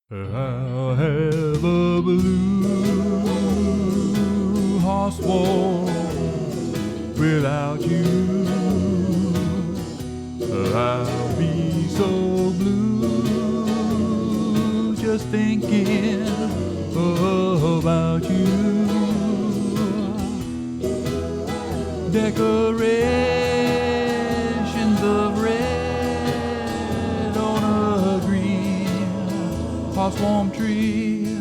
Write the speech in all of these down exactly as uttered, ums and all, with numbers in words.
I'll have a blue horse walk without you. I'll be so blue just thinking about you. Decorations of red on a green hawthorn tree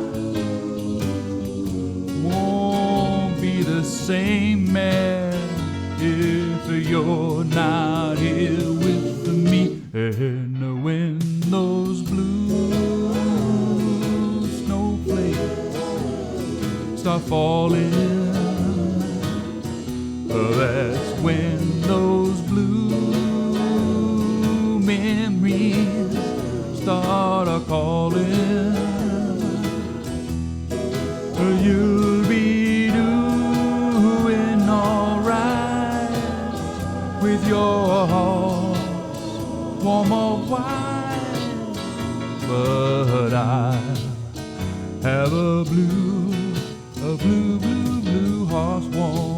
won't be the same, man, if you're not here with me. And when those blue snowflakes start falling, that's when those blue memories start a calling. You'll be doing alright with your horse warm of white, but I have a blue, a blue, blue, blue horse warm.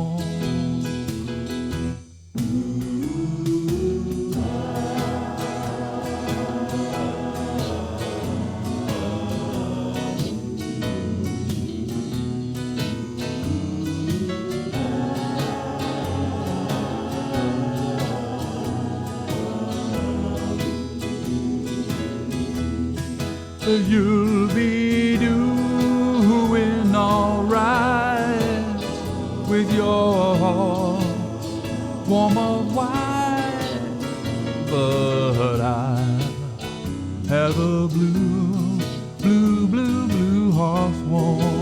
You'll be doing alright with your horse warm of white, but I have a blue, blue, blue, blue horse warm.